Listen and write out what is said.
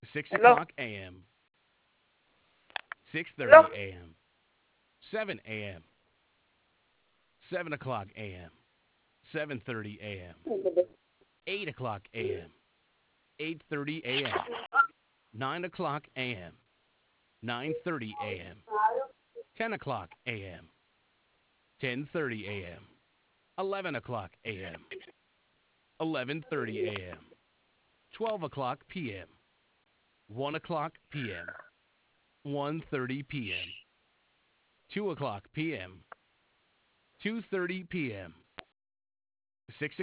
6 Hello? o'clock a.m., Hello? 6:30 a.m., 7 a.m., 7 o'clock a.m., 7:30 a.m., 8 o'clock a.m., 8:30 a.m., 9 o'clock a.m., 9:30 a.m., 10 o'clock a.m., 10:30 a.m., 11 o'clock a.m., 11:30 a.m., 12 o'clock p.m., 1 o'clock p.m., 1:30 p.m., 2 o'clock p.m., 2:30 p.m., 6